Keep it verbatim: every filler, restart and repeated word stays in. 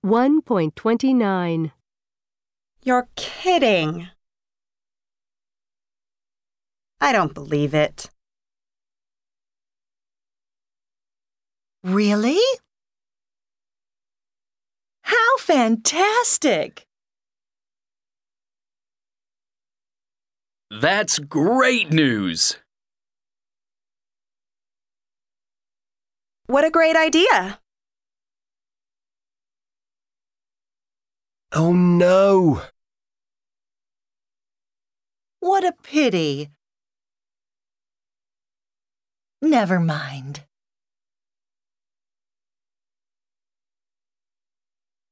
one point two nine. You're kidding. I don't believe it. Really? How fantastic! That's great news! What a great idea! Oh no! What a pity. Never mind.